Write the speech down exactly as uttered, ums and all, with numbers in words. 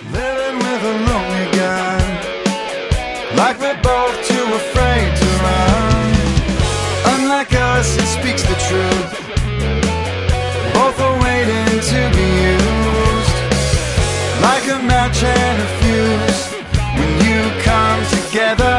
Living with a lonely gun, like we're both too afraid to run. Unlike us, it speaks the truth. Both are waiting to be used, like a match and a fuse. When you come together,